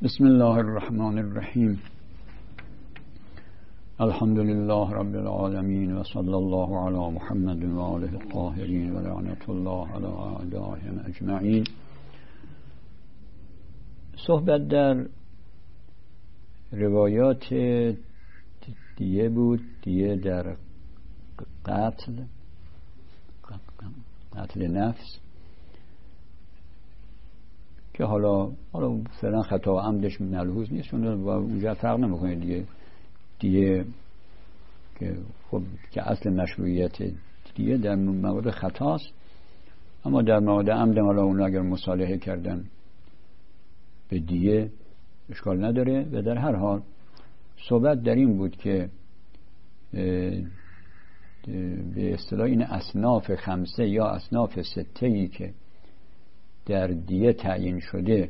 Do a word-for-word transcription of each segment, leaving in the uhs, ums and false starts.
بسم الله الرحمن الرحیم. الحمد لله رب العالمین و صلی الله علی محمد و آله الطاهرین و لعنت الله علی اعدائهم اجمعین. صحبت در روایات دیه بود، دیه در قتل قتل نفس که حالا حالا فعلا خطا و عمدش ملحوظ نیست و اونجا فرق نمیکنه دیگه دیگه که خب که اصل مشروعیت دیگه در مورد خطاست، اما در مورد عمد حالا اون اگر مصالحه کردن به دیگه اشکال نداره. و در هر حال صحبت در این بود که به اصطلاح این اصناف خمسه یا اصناف سته‌ای که در دیه تعیین شده،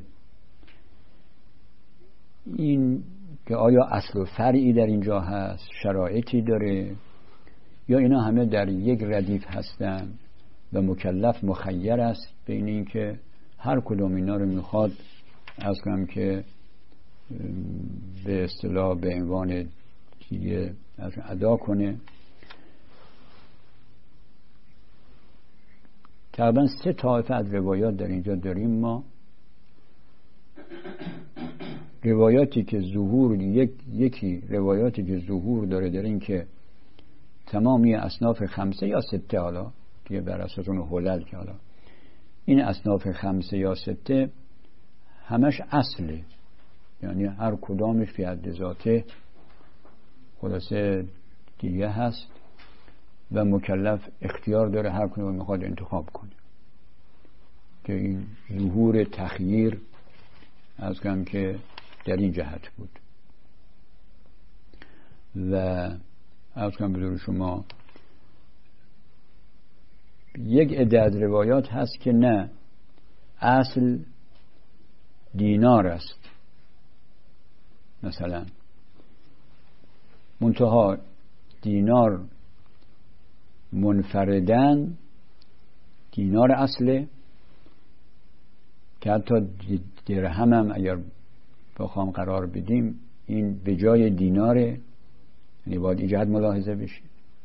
این که آیا اصل و فرعی در اینجا هست، شرایطی داره، یا اینا همه در یک ردیف هستن و مکلف مخیر است بین این که هر کدوم اینا رو میخواد از کنم که به اصطلاح به عنوان دیه ادا کنه. تقریبا سه طایفه از روایات در اینجا داریم ما. روایاتی که ظهور یک یکی روایاتی که ظهور داره در این که تمامی اصناف خمسه یا سته، حالا دیگه بر اساس اون حلل که حالا این اصناف خمسه یا سته همش اصله، یعنی هر کدامش فی حد ذاته خلاصه دیگه هست و مکلف اختیار داره هر کدوم میخواد انتخاب کنه، که این ظهور تخییر از کم که در این جهت بود. و از کم بدور شما یک عده از روایات هست که نه، اصل دینار است مثلا، منتها دینار منفردن دینار اصله که حتی درهم هم اگر بخوام قرار بدیم این به جای دیناره، یعنی باید ایجاد ملاحظه بشه.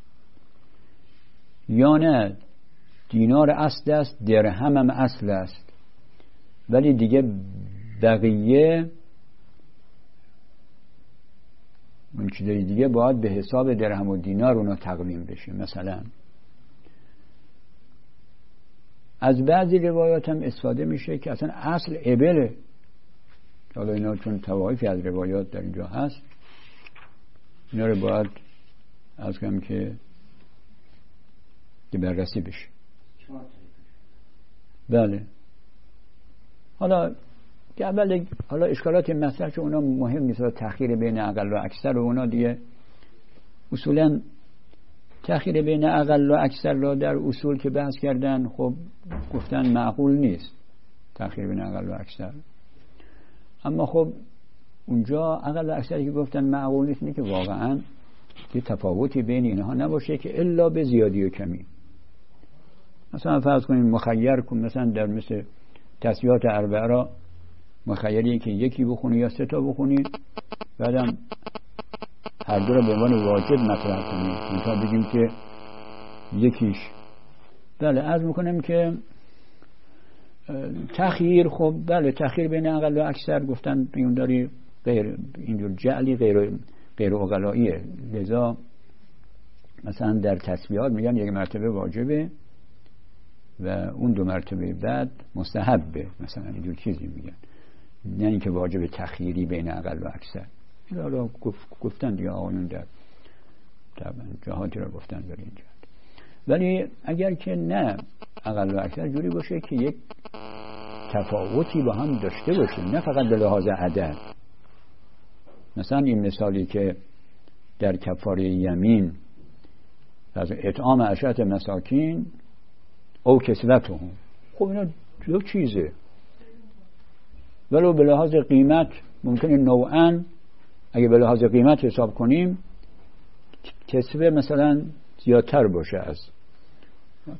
یا نه دینار اصل است، درهم هم اصل است، ولی دیگه بقیه اون چیزای دیگه باید به حساب درهم و دینار اونا تقویم بشه. مثلا از بعضی روایات هم استفاده میشه که اصلا اصل ابله، حالا اینا چون توایفی از روایات در اینجا هست اینا رو باید از کم که که بررسی بشه. بله حالا که اول حالا اشکالات مطرح که اونا مهم نیست، تأخیر بین اقل و اکثر و اونا دیگه اصولا تأخیر بین اقل و اکثر را در اصول که بحث کردن خب گفتن معقول نیست تأخیر بین اقل و اکثر، اما خب اونجا اقل و اکثری که گفتن معقول نیست اینه که واقعا یه تفاوتی بین اینها نباشه که الا به زیادی و کمی. مثلا فرض کنیم مخیر کن، مثلا در مثل تسبیحات اربعه را مخیریه که یکی بخونی یا سه تا بخونی، بعدم هر دو را به عنوان واجب مطرح کنیم، مثلا بگیم که یکیش. بله عرض میکنم که تخییر، خب بله تخییر بین اقل و اکثر گفتن اون داری غیر اینجور جعلی غیر غیر اقلاییه، لذا مثلا در تسبیحات میگن یک مرتبه واجبه و اون دو مرتبه بعد مستحبه، مثلا اینجور چیزی میگن، نه اینکه واجب تخییری بین اقل و اکثر. حالا گفتن دیگه آقایون در طبعا جهاتی را گفتن در اینجا. ولی اگر که نه اقل و اکثر جوری باشه که یک تفاوتی با هم داشته باشه، نه فقط به لحاظ عدد. مثلا این مثالی که در کفاره یمین از اطعام عشرة مساکین او کسوتهم، خب اینا دو چیزه، ولو به لحاظ قیمت ممکنه نوعاً اگه به لحاظ قیمت حساب کنیم کسوه مثلا زیادتر باشه از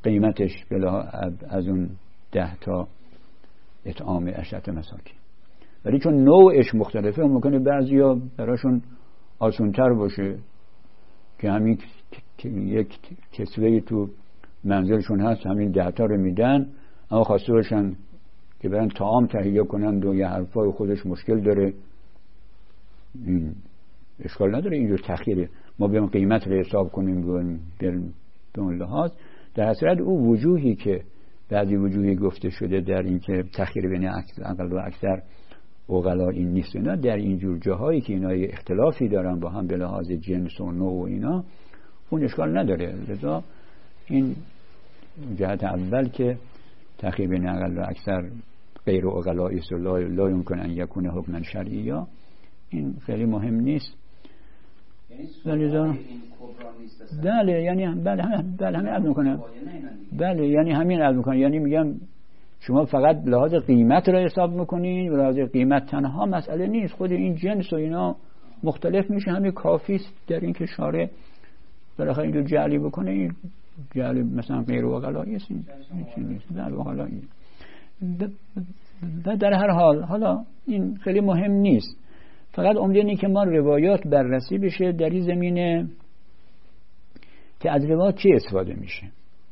قیمتش به لحاظ از اون ده تا اطعام عشرة مساکین، ولی چون نوعش مختلفه ممکنه بعضیا براشون آسان‌تر باشه که همین یک کسوهی تو منزلشون هست همین ده تا رو میدن، اما خواسته باشن که برن طعام تهیه کنن و یه حرفای خودش مشکل داره، این اشکال نداره اینجور تخییره. ما بیام قیمت رو حساب کنیم به اون لحاظ. در صورت او وجوهی که بعضی وجوهی گفته شده در این که تخییر بین اقل و اکثر عقلا این نیست، اینا در اینجور جاهایی که اینا اختلافی دارن با هم به لحاظ جنس و نوع و اینا، اون اشکال نداره. لذا این جهت اول که تخییر بین اقل و اکثر غیر عقلا است و لا, لا یمکن ان یکون حکما شرعیا، این خیلی مهم نیست. یعنی این بله یعنی بله همین بله همین عرض میکنم بله یعنی همین عرض میکنم یعنی میگم شما فقط لحاظ قیمت رو حساب میکنین و لحاظ قیمت تنها مسئله نیست، خود این جنس و اینا مختلف میشه، همین کافی است در این که شارع بالاخره اینجور جعلی بکنه. این جعلی مثلا غیر عقلایی است، این نیست در عقلایی. و در هر حال حالا این خیلی مهم نیست، فقط عمده اینه که ما روایات بررسی بشه در این زمینه که از روایات چی استفاده میشه.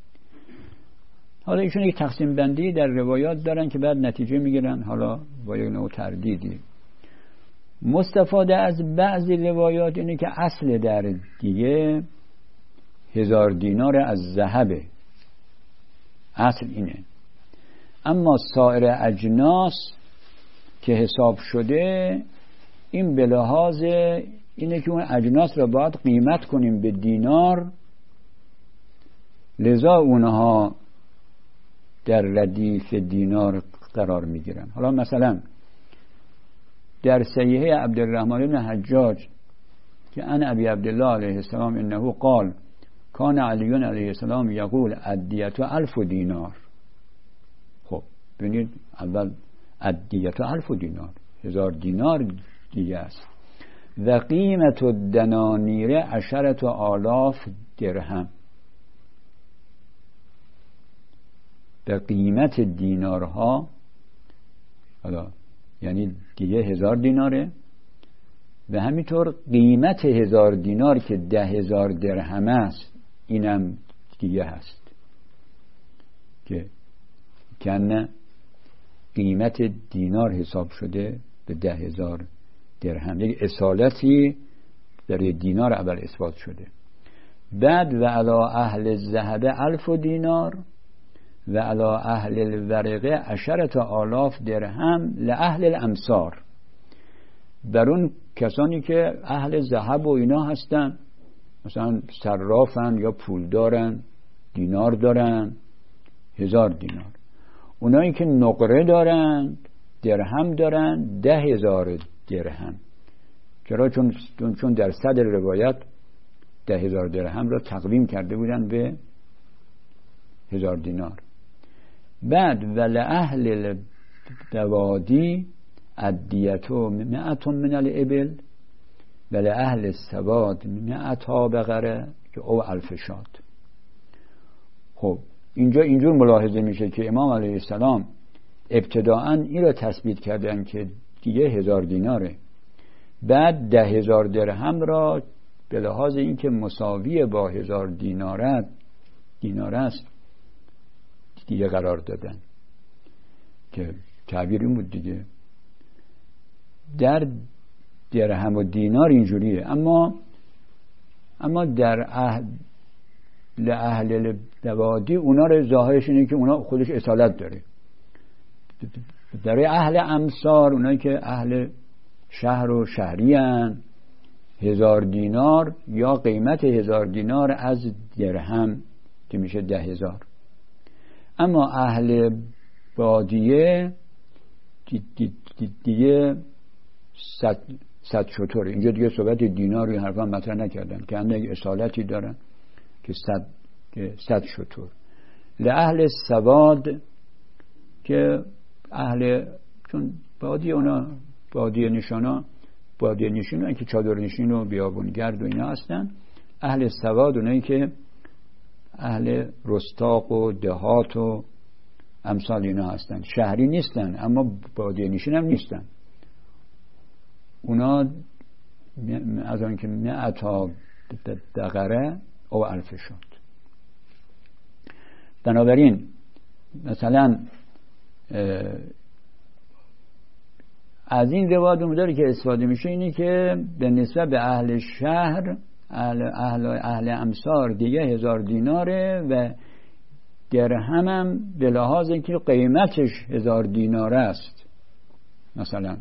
حالا ایشون یک تقسیم بندی در روایات دارن که بعد نتیجه میگیرن، حالا با یک نوع تردیدی. مستفاده از بعضی روایات اینه که اصل در دیگه هزار دینار از ذهبه، اصل اینه، اما سایر اجناس که حساب شده این به لحاظ اینه که اون اجناس را باید قیمت کنیم به دینار، لذا اونها در ردیف دینار قرار میگیرن. حالا مثلا در صحیحه عبدالرحمن بن حجاج که ان ابی عبدالله علیه السلام انه قال کان علی علیه السلام یقول ادیت الف دینار. خب ببینید اول ادیت الف دینار هزار دینار دیگه است، و قیمت الدنانیر عشرت آلاف درهم، به قیمت دینارها حالا یعنی دیگه هزار دیناره، و همینطور قیمت هزار دینار که ده هزار درهم است اینم دیگه هست که کنه قیمت دینار حساب شده به ده هزار درهم، یک اصالتی در دینار اول اثبات شده. بعد و علا اهل الذهب الف دینار و علا اهل الورقه عشرت آلاف درهم لأهل الامصار، بر اون کسانی که اهل ذهب و اینا هستن، مثلا صرافن یا پول دارن، دینار دارن، هزار دینار. اونایی که نقره دارن، درهم دارن، ده هزار درهم. چرا؟ چون چون در صدر روایت ده هزار درهم را تقویم کرده بودن به هزار دینار. بعد ول اهل البوادی ادیتو مئت من الابل ول اهل السواد مئت بقره که او الف شات. خب اینجا اینجور ملاحظه میشه که امام علیه السلام ابتداعاً این را تثبیت کردن که دیگه هزار دیناره، بعد ده هزار درهم را به لحاظ اینکه مساوی با هزار دینارت دینار است دیگه قرار دادن، که تعبیر این بود دیگه. در درهم و دینار اینجوریه، اما اما در اهل اهل البوادی اونا رو ظاهرش اینه که اونا خودش اصالت داره. در اهل امصار اونایی که اهل شهر و شهری هن، هزار دینار یا قیمت هزار دینار از درهم که میشه ده هزار. اما اهل بادیه دیگه صد صد شتر. اینجا دیگه صحبت دینار و حرفا مطرح نکردن که هم یک اصالتی دارن که صد که صد شتر. لأهل سواد که اهل چون بادی اونا بادی نشانا بادی نشین که چادر نشین و بیابونگرد و اینا هستن. اهل سواد اونایی که اهل رستاق و دهات و امثال اینا هستن، شهری نیستن اما بادی نشین هم نیستن، اونا از آن که مئتا دقره او الف شد. بنابراین مثلا از این روایت مداری که استفاده میشه اینه که به نسبت به اهل شهر اهل, اهل, اهل امصار دیگه هزار دیناره و درهم هم به لحاظ اینکه قیمتش هزار دیناره است مثلا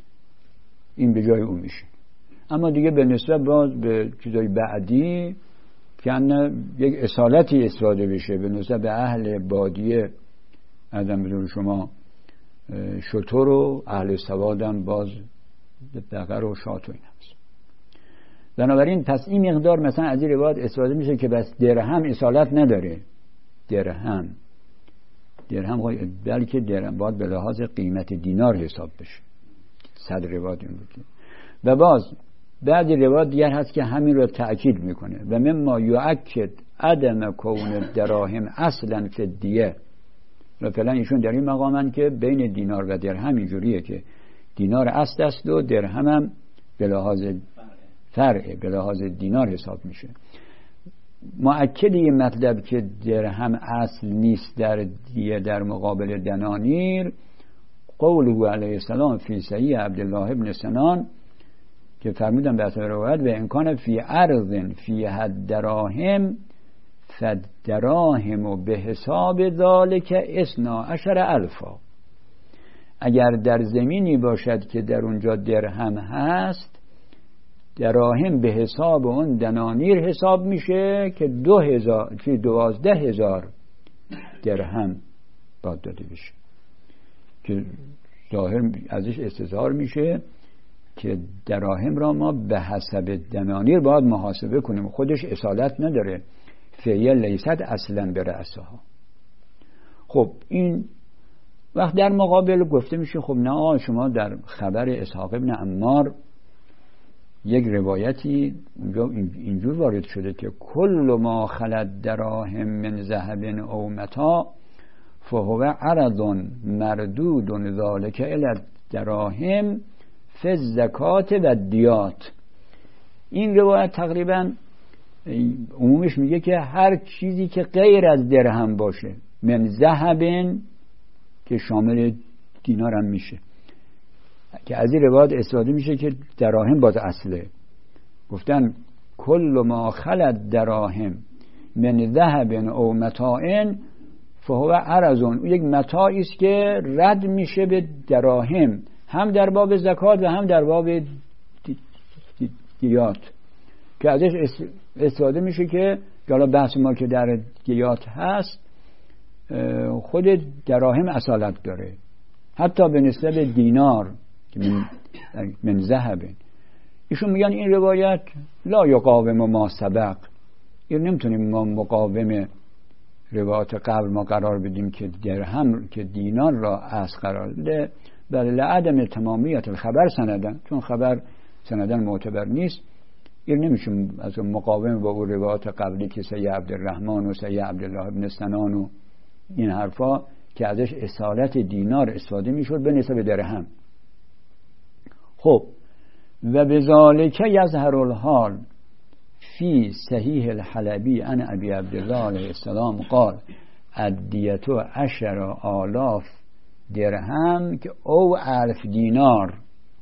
این به جای اون میشه. اما دیگه به نسبت باز به چیزای بعدی که یک اصالتی استفاده بشه به نسبت به اهل بادیه ازم بدون شما شتر و اهل سوادم باز دقر و شات و این هست. بنابراین پس این مقدار مثلا از این روایت استفاده میشه که بس درهم اصالت نداره. درهم درهم بلکه درهم باید به لحاظ قیمت دینار حساب بشه. صد روایت این بود. و باز بعد روایت دیگر هست که همین رو تأکید میکنه و مما یؤکد عدم کون دراهم اصلا فی الدیه. مثلا ایشون در این مقامن که بین دینار و درهم اینجوریه که دینار اصل است و درهم هم به لحاظ فرعه به لحاظ دینار حساب میشه. مؤکد این مطلب که درهم اصل نیست در دیه در مقابل دنانیر قوله علیه السلام فی صحیح عبدالله ابن سنان که فرمودن به اثر روایت و امکان فی عرض فی حد دراهم فدراهم و به حساب ذالک اثنا عشر الفا. اگر در زمینی باشد که در اونجا درهم هست دراهم به حساب اون دنانیر حساب میشه که دو هزار که دوازده هزار درهم باید داده بشه که ظاهر ازش استظهار میشه که دراهم را ما به حسب دنانیر باید محاسبه کنیم. خودش اصالت نداره. فعیل لیست اصلا به رأسها. خب این وقت در مقابل گفته میشه خب نه شما در خبر اسحاق ابن عمار یک روایتی اونجا اینجور وارد شده که کل ما خلد دراهم من ذهب او متاع فهو عرض مردود ذالک الی الدراهم فی الزکات و دیات. این روایت تقریبا عمومش میگه که هر چیزی که غیر از درهم باشه من ذهب که شامل دینار هم میشه که از این روایت استفاده میشه که دراهم باز اصله. گفتن کل ما خلد دراهم من ذهب او متاع فهو عرض. یک متاعی است که رد میشه به دراهم هم در باب زکات و هم در باب دیات که ازش استفاده میشه که حالا بحث ما که در دیات هست خود دراهم اصالت داره حتی به نسبت دینار که من, من ذهب. ایشون میگن این روایت لا یقاوم ما سبق. این نمیتونیم ما مقاوم روایت قبل ما قرار بدیم که درهم که دینار را از قرار ده بل لعدم تمامیت الخبر سندن چون خبر سندن معتبر نیست. این نمیشه از مقاوم با اون روایات قبلی که سید عبدالرحمن و سید عبدالله ابن سنان و این حرفا که ازش اصالت دینار استفاده میشد به نسبت درهم. خب و بذالک یظهر الحال فی صحیح الحلبی عن ابی عبدالله علیه السلام قال الدیت عشر آلاف درهم که او الف دینار.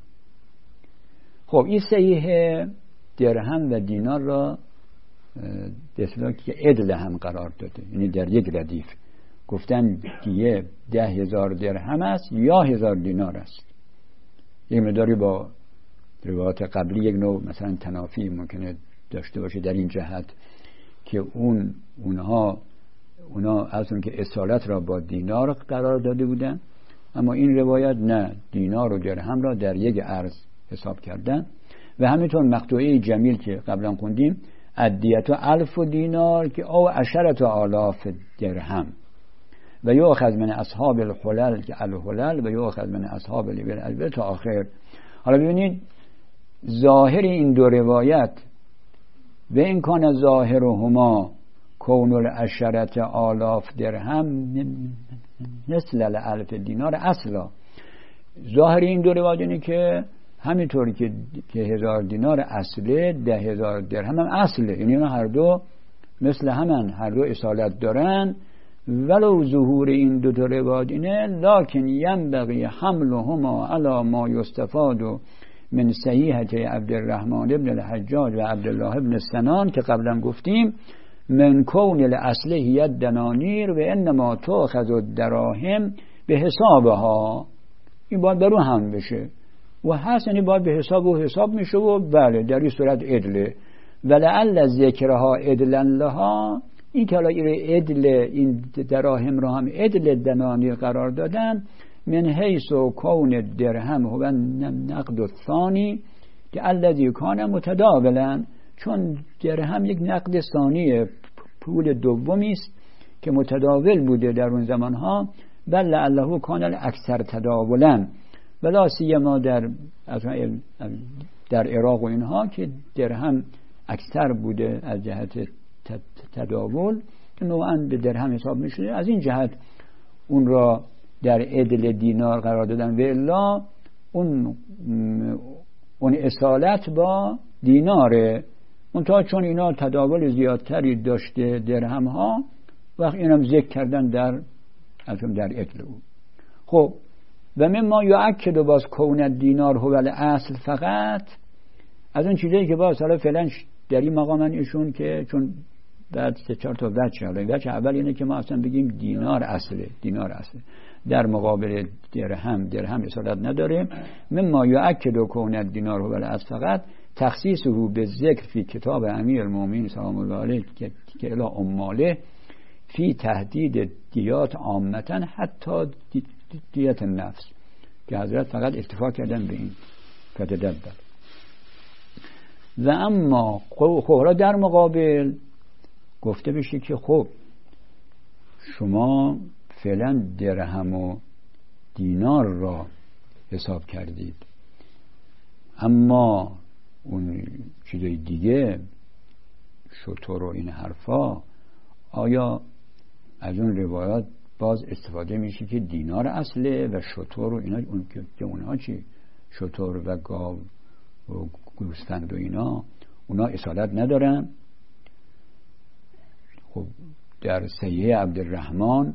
خب این صحیح درهم و دینار را دستلا که عدل هم قرار داده یعنی در یک ردیف گفتن دیه ده هزار درهم است یا هزار دینار است. یک مقداری با روایات قبلی یک نوع مثلا تنافی ممکنه داشته باشه در این جهت که اون اونها اونا از اون که اصالت را با دینار قرار داده بودن اما این روایت نه دینار و درهم را در یک ارز حساب کردن. و همینطور مقطوعه جمیل که قبلا خوندیم ادیت و الف و دینار که او عشرت آلاف درهم و یؤخذ من اصحاب الحلل که الحلل و یؤخذ من اصحاب الابل البته تا آخر. حالا ببینید ظاهر این دو روایت و این کان ظاهرهما کون العشرت آلاف درهم مثل الالف دینار اصلا. ظاهر این دو روایت اینه که همینطوری که که هزار دینار اصله، ده هزار درهم هم اصله، یعنی هر دو مثل همن، هر دو اصالت دارن. ولو ظهور این دو تا روایت اینه، لکن ینبغی حملهما علی ما یستفاد من صحیحه عبدالرحمن ابن الحجاج و عبدالله ابن سنان که قبلا گفتیم، من کون الاصل هی الدنانیر و انما تؤخذ الدراهم به حسابها. این باید برو هم بشه و هست، یعنی باید به حساب و حساب میشه و بله در این صورت عدله. ولعل ذکرها عدلا لها، این که حالا این عدل این دراهم را هم عدل دنانیر قرار دادن، من حیث و کون درهم هو نقد الثانی که الذی کان متداولا، چون درهم یک نقد ثانیه، پول دومی است که متداول بوده در اون زمانها. بل لعله کان اکثر تداولا، ولا سیما در در عراق و اینها که درهم اکثر بوده از جهت تداول که نوعاً به درهم حساب میشه. از این جهت اون را در عدل دینار قرار دادن و الا اون اون اصالت با دیناره. اون تا چون اینا تداول زیادتری داشته درهم ها، وقت اینم ذکر کردن در ازم در عدل او. خب و مما یؤکد باز کون دینار هو الاصل فقط، از اون چیزایی که باز حالا فعلا در این مقام ایشون که چون بعد سه چهار تا وجه، حالا وجه اول اینه که ما اصلا بگیم دینار اصله، دینار اصله در مقابل درهم، درهم اصالت نداره. مما یؤکد کون دینار هو الاصل فقط تخصیصه به ذکر فی کتاب امیر المؤمنین سلام الله علیه که که الی عماله فی تهدید دیات عامتا حتی دیت نفس، که حضرت فقط اکتفا کردن به این فتدبر. و اما خب در مقابل گفته بشه که خب شما فعلا درهم و دینار را حساب کردید، اما اون چیزای دیگه شطور و این حرفا، آیا از اون روایات باز استفاده میشه که دینار اصله و شطور و اینا، اون که اونها چی؟ شطور و گاو و گوسفند و اینا اونا اصالت ندارن. خب در صحیح عبدالرحمن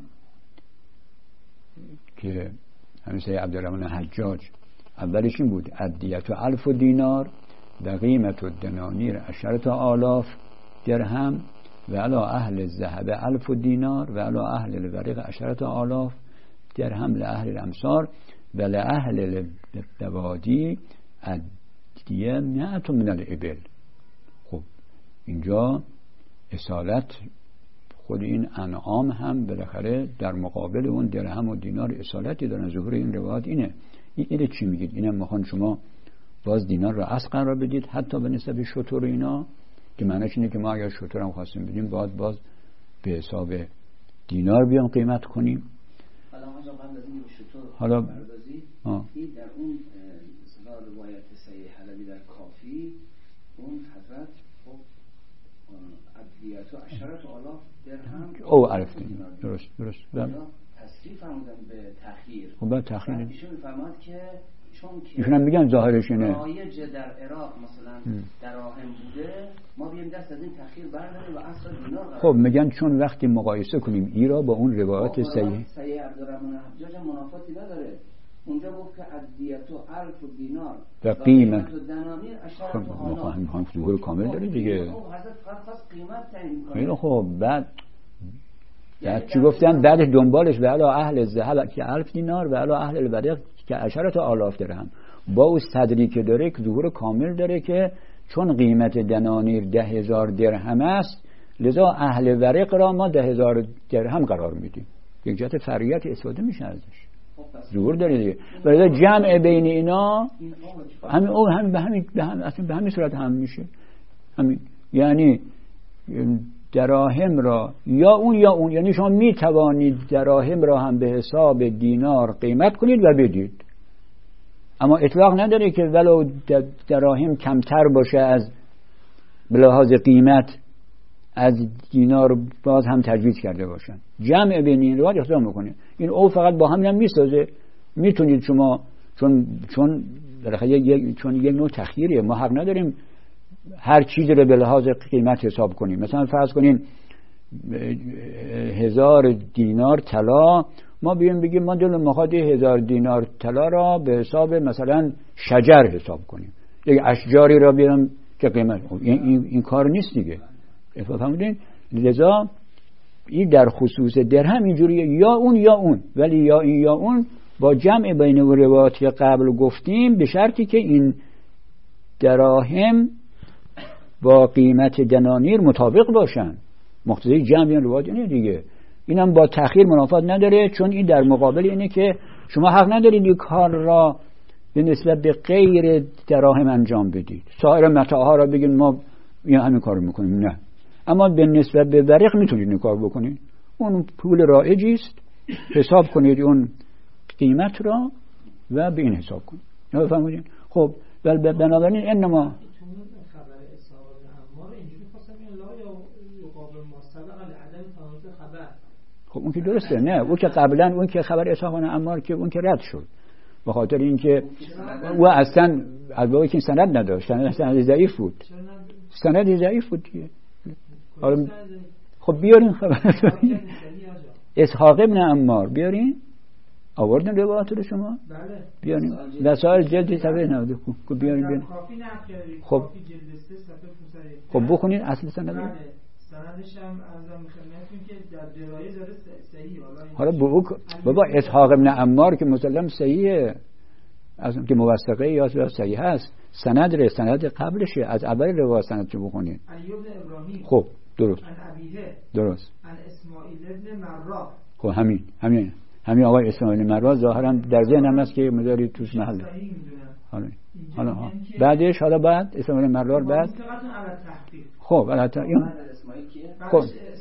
که همین صحیح عبدالرحمن حجاج اولش این بود ادیت و الف و دینار و قیمت و دنانیر عشرت آلاف درهم و علا اهل الذهب الف و دینار و علا اهل الورق عشرت آلاف درهم لأهل الامصار و لأهل البوادی ادیه مئت من الابل. خب اینجا اصالت خود این انعام هم بالاخره در مقابل اون درهم و دینار اصالتی دارن. ظهور این روایت اینه. این اینه چی میگید؟ اینم میخوان شما باز دینار را اصل قرار بدید حتی به نسبت شطور اینا، که معنیش اینه که ما اگر شطور هم خواستیم بدیم باید باز به حساب دینار بیام قیمت کنیم. حالا ما قبل از این شطور حالا بردازی در اون مثلا روایت صحیح حلبی در کافی اون حضرت خب ادیت و عشرت آلاف درهم او عرفتیم. درست درست تصریف فرمودن به تأخیر. خب بعد تأخیر ایشون فرماد که چون که ایشون هم میگن ظاهرش اینه رایج در عراق مثلا دراهم بوده، ما بیایم دست از این تأخیر برداریم و اصل دینار. خب میگن چون وقتی مقایسه کنیم ایرا با اون روایت صحیح صحیح عبدالرحمن حجاج منافاتی نداره. اونجا گفت که ادیت و الف و دینار و قیمت و دنانیر عشرت خب آلاف. ما خواهیم ظهور کامل داره دیگه. حضرت خواست قیمت تعیین کنه. خیلی خب بعد بعد چی گفتن؟ بعد دنبالش و علا اهل الذهب که الف دینار و علا اهل الورق که عشرت آلاف درهم، با اون صدری که داره که ظهور کامل داره که چون قیمت دنانیر ده هزار درهم است لذا اهل ورق را ما ده هزار درهم قرار میدیم. یک جهت فریت استفاده میشه ازش، ظهور داره دیگه. ولی جمع بین اینا همین او هم به همین به هم اصلا به همین صورت هم میشه. همین یعنی دراهم را یا اون یا اون، یعنی شما می توانید دراهم را هم به حساب دینار قیمت کنید و بدید، اما اطلاق نداره که ولو دراهم کمتر باشه از بلحاظ قیمت از دینار باز هم تجویز کرده باشن. جمع بین این روایات اقدام میکنه. این او فقط با هم هم میسازه. میتونید شما چون چون بالاخره یک چون یک نوع تخییریه، ما حق نداریم هر چیزی رو به لحاظ قیمت حساب کنیم. مثلا فرض کنیم هزار دینار طلا، ما بیایم بگیم ما دلمون میخواد هزار دینار طلا را به حساب مثلا شجر حساب کنیم، یک اشجاری را بیارم که قیمت این, این, این کار نیست دیگه. فهمیدین؟ لذا این در خصوص درهم اینجوریه، یا اون یا اون، ولی یا این یا اون با جمع بین روایاتی قبل گفتیم به شرطی که این دراهم با قیمت دنانیر مطابق باشن. مقتضی جمع این روایات اینه دیگه. اینم با تأخیر منافات نداره، چون این در مقابل اینه که شما حق ندارید این کار را به نسبت به غیر دراهم انجام بدید، سایر متاعها را بگین ما این همین کارو میکنیم، نه. اما به نسبت به ورق میتونید این کار بکنید، اون پول رایجی است، حساب کنید اون قیمت را و به این حساب کنید. فهمیدین؟ خب بل بنابراین انما خب اون که درسته، نه اون که قبلا اون که خبر اسحاق بن عمار که اون که رد شد به خاطر اینکه او اصلا البته که سند نداشت، سند سند ضعیف بود، سند ضعیف بود دیگه. خب بیارین خبر اسحاق بن عمار بیارین، آوردن روایات رو شما؟ بله بیارین وسائل جلد صفحه نود. خب بیارین بیارین. خب خب بخونین اصل سند رو. سندش هم ارزم خدمتتون که در درایه داره صحیح. حالا بابا بابا اسحاق بن عمار که مسلم صحیحه، از که موثقه یا صحیح هست، سند ره سند قبلشه، از اول روایت سند رو بخونید. ایوب ابراهیم. خب درست. عن ابیه. درست. عن اسماعیل ابن مرا. خب همین همین همین آقای اسماعیل مرا ظاهرا در ذهنم هست که مداری توش محله. حالا حالا بعدش حالا بعد اسماعیل مرا بعد خب البته این خب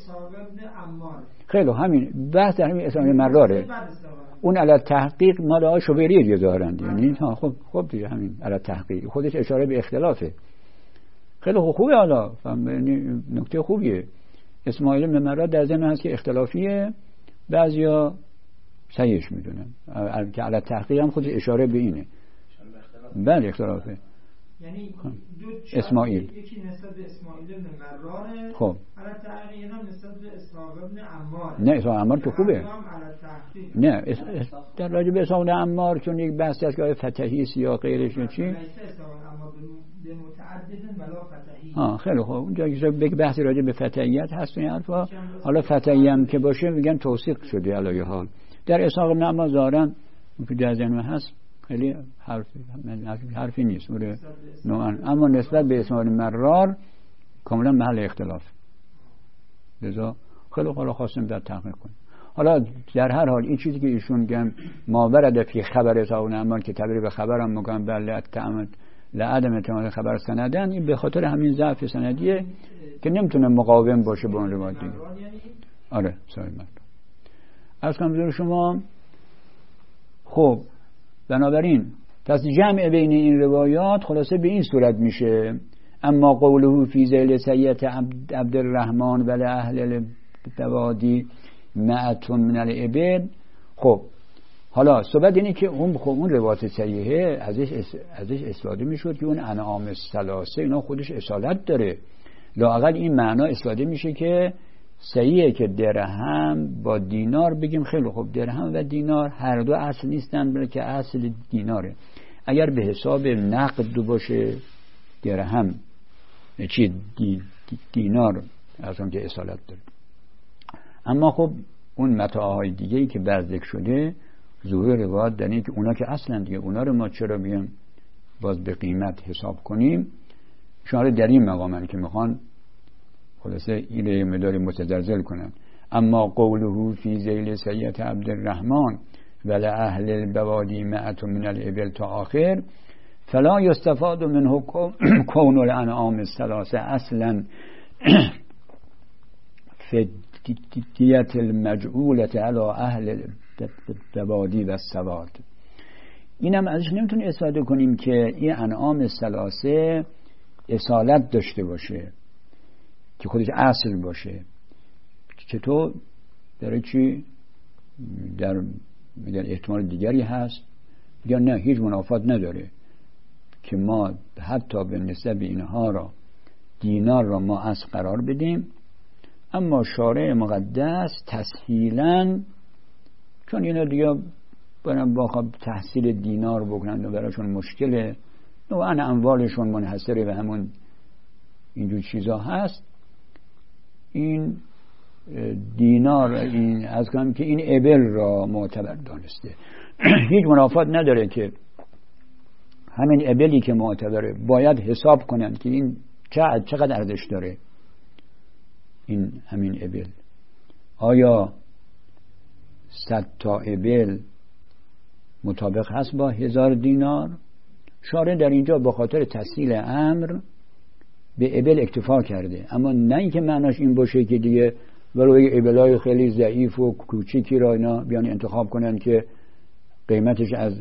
خیلی همین بحث در همین اسماعیل مراره، اون علی تحقیق مال آقای شوبری دیگه ظاهرا، یعنی ها خب خب دیگه همین علی تحقیق خودش اشاره به اختلافه. خیلی خوبه، حالا یعنی نکته خوبیه. اسماعیل بن مرا در ذهن هست که اختلافیه، بعضیا صحیحش میدونن که علی تحقیق هم خودش اشاره به اینه. بله اختلافه. یعنی دو اسماعیل یکی نسبت به اسماعیل بن مراره، خب علی تحقیق هم نسبت به اسحاق بن عمار. نه اسحاق عمار که خوبه، نه اس... اس... در راجع به اسحاق بن عمار چون یک بحثی است که آیا فتحی است یا غیرش یا چی. ها خیلی خوب، اونجا که یک بحثی راجع به فتحیت هست این حرفا. حالا فتحی هم که باشه میگن توثیق شده علی حال. در اسحاق بن عمار ظاهرا که در ذهن هست خیلی حرفی حرفی نیست ولی نوعا، اما نسبت به اسماعیل مرار کاملا محل اختلاف. لذا خیلی حالا خواستم در تحقیق کنم. حالا در هر حال این چیزی که ایشون میگن ما ورد فی خبر اسحاق بن عمار که تعبیر به خبرم میگن بله تعمد لعدم اعتماد خبر سندن، این به خاطر همین ضعف سندیه که نمیتونه مقاوم باشه به اون روایت دیگه. آره صحیح مرد از کمزور شما. خب بنابراین پس جمع بین این روایات خلاصه به این صورت میشه: اما قوله فی ذیل سیئة عبدالرحمن و لأهل البوادی مئة من الابل. خب حالا صحبت اینه که اون خب اون روایت صحیحه ازش ازش استفاده میشد که اون انعام الثلاثه اینا خودش اصالت داره، لااقل این معنا استفاده میشه که صحیحه که درهم با دینار بگیم. خیلی خوب، درهم و دینار هر دو اصل نیستن بلکه اصل دیناره. اگر به حساب نقد باشه درهم چی دی دینار از اون که اصالت داره. اما خب اون متاعهای دیگه ای که بعد ذکر شده ظهور روایت در اینه که اونا که اصلا دیگه اونا رو ما چرا بیام باز به قیمت حساب کنیم. شما در این مقامن که میخوان خلاصه این رو مداری متزلزل کنن. اما قوله فی ذیل سیئة عبدالرحمن و لأهل البوادی مئة من الابل تا آخر، فلا یستفاد منه کون الانعام الثلاثه اصلا فی دیت المجعولة علی اهل البوادی و السواد. اینم ازش نمیتونیم استفاده کنیم که این انعام الثلاثه اصالت داشته باشه که خودش اصل باشه. چطور؟ در چی؟ در میگن احتمال دیگری هست، میگن نه هیچ منافات نداره. که ما حتی به نسبت اینها را دینار را ما از قرار بدیم، اما شارع مقدس تسهیلاً چون اینا دیگه برن با تحصیل دینار بکنند و براشون مشکله، نوعاً اموالشون منحصره به همون اینجور چیزا هست، این دینار این از کنم که این ابل را معتبر دانسته. هیچ منافات نداره که همین ابلی که معتبره باید حساب کنند که این چقدر ارزش داره این همین ابل. آیا صد تا ابل مطابق هست با هزار دینار؟ شارع در اینجا به خاطر تسهیل امر به ابل اکتفا کرده، اما نه اینکه معناش این باشه که دیگه ولو ابلای خیلی ضعیف و کوچیکی را اینا بیان انتخاب کنن که قیمتش از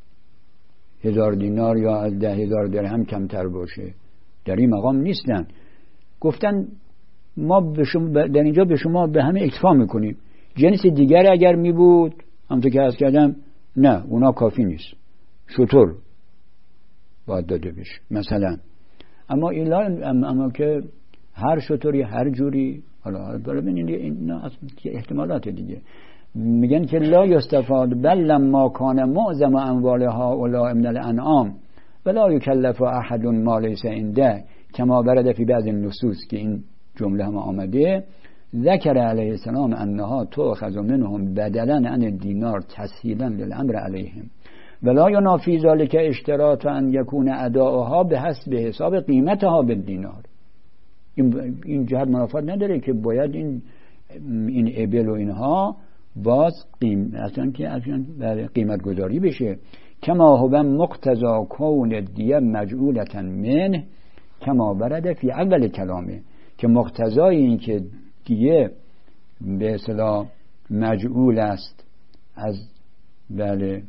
هزار دینار یا از ده هزار درهم کمتر باشه. در این مقام نیستن. گفتن ما به شما در اینجا به شما به همه اکتفا میکنیم. جنس دیگر اگر می بود همونطور که عرض کردم نه، اونا کافی نیست، شتر باید داده بشه مثلا. اما ایلا اما که هر شتری هر جوری، حالا بالا ببینید اینا احتمالات دیگه میگن که لا یستفاد بل لما کان معظم اموالها اولا من الانعام ولا یکلف احد ما لیس عنده کما ورد فی بعض النصوص، که این جمله هم آمده. ذکر علیه السلام انها تؤخذ منهم بدلا عن الدینار تسهیلا للامر علیهم ولا ینافی ذلک اشتراط ان یکون اداؤها به حسب حساب قیمتها بالدینار. این این جهت منافات نداره که باید این این ابل و اینها باز قیم اصلا که اصلا قیمت گذاری بشه. کما هو مقتضا کون دیه مجعولتا منه کما ورد فی اول کلامه، که مقتضای این که دیه به اصطلاح مجعول است از بله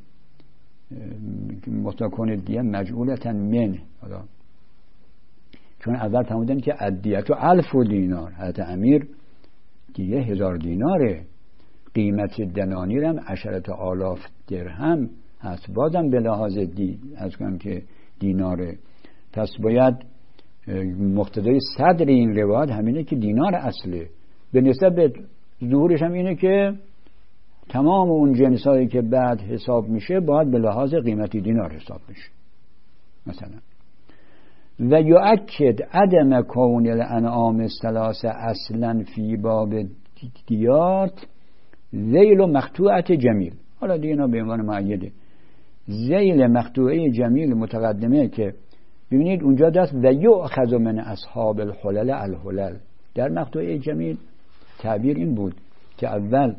مقتضا کون دیه مجعولتا منه، حالا چون اول فرمودن که ادیت و الف و دینار، حضرت امیر دیگه هزار دیناره، قیمت دنانیر هم عشرت آلاف درهم هست، بازم به لحاظ دی از کنم که دیناره. پس باید مقتضای صدر این روایت همینه که دینار اصله، به نسبت ظهورش هم اینه که تمام اون جنسایی که بعد حساب میشه باید به لحاظ قیمتی دینار حساب میشه مثلا. و یؤکد عدم کون الانعام الثلاثه اصلا فی باب دیات ذیل و مقطوعت جمیل. حالا دیگه اینا به عنوان معیده ذیل مقطوعه جمیل متقدمه که ببینید اونجا دست و یؤخذ من اصحاب الحلل الحلل. در مقطوعه جمیل تعبیر این بود که اول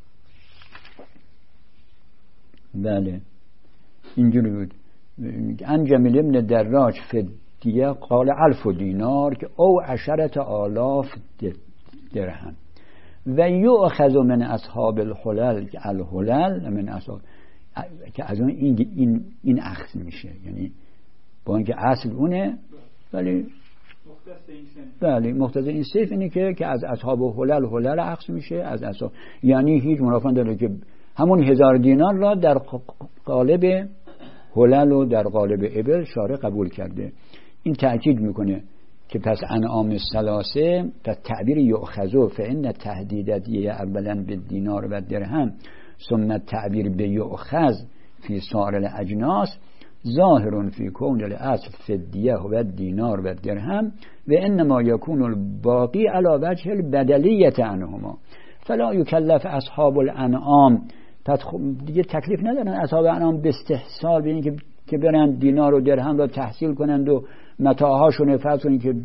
بله اینجوری بود ان جمیل ابن دراج فی دیگه قال الف دینار که او عشرت آلاف درهم و یؤخذ من اصحاب الحلل که الحلل من اصحاب که از اون این این این اخذ میشه، یعنی با اینکه اصل اونه ولی بله مختص این صرف اینه که که از اصحاب الحلل حلل اخذ میشه از اصحاب، یعنی هیچ منافات داره که همون هزار دینار را در قالب حلل و در قالب ابل شارع قبول کرده. این تأکید میکنه که پس انعام الثلاثه پس تعبیر یؤخذو فإن تهدید دیه اولا به دینار و درهم ثم تعبیر به یؤخذ فی سایر الاجناس ظاهر فی کون الاصل فی الدیه و دینار و درهم و انما یکون الباقی علی وجه البدلیت عنهما فلا یکلف اصحاب الانعام. پس دیگه تکلیف ندارن اصحاب انعام به استحصال ببینید که که برن دینار و درهم را تحصیل کنند و متاعهاشون فرض کنید که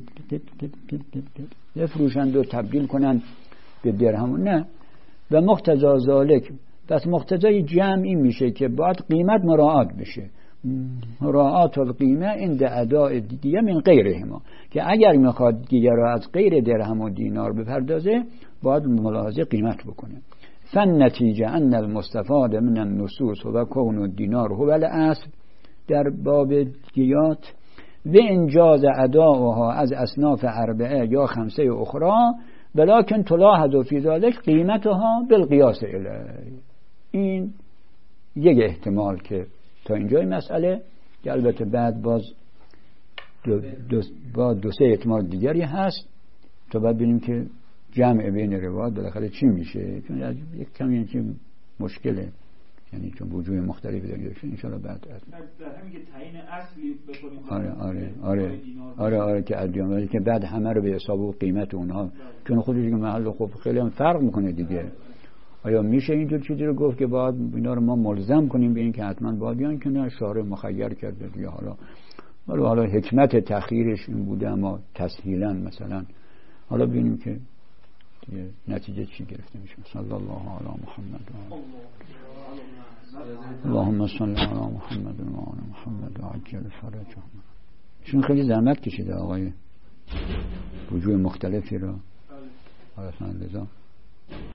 بفروشند و تبدیل کنند به درهم، نه. و مقتضا ذالک پس مقتضای جمع این میشه که باید قیمت مراعات بشه، مراعات القیمه عند اداء دیگه من غیرهما، که اگر میخواد دیگه را از غیر درهم و دینار بپردازه باید ملاحظه قیمت بکنه. فالنتیجه ان المستفاد من النصوص و کون الدینار هو الاصل در باب دیات و انجاز اداؤها از اصناف اربعه یا خمسه اخرى ولكن تلاحظ فی ذلك قیمتها بالقیاس الیه. این یک احتمال که تا اینجای مسئله که البته بعد باز دو, دو, با دو سه احتمال دیگری هست تا بعد ببینیم که جمع بین روایات بالاخره چی میشه، چون از یک کمی چی مشکله، یعنی چون وجوه مختلفی داره ان شاء الله بعد در همین که تعیین اصلی بکنیم. آره آره آره آره آره که ادیان که بعد همه رو به حساب و قیمت اونها، چون خودش دیگه محل خب خیلی هم فرق میکنه دیگه. آیا میشه اینجور چیزی رو گفت که باید اینا رو ما ملزم کنیم به این که حتما باید بیان، که نه شارع مخیر کرده دیگه. حالا حالا حالا حکمت تأخیرش این بوده، اما تسهیلا مثلا حالا ببینیم که نتیجه چی گرفته میشه. صلی الله علی محمد اللهم صل علی محمد و آل محمد و عجل فرجهم. ایشون خیلی زحمت کشیده آقای، وجوه مختلفی رو. آره لذا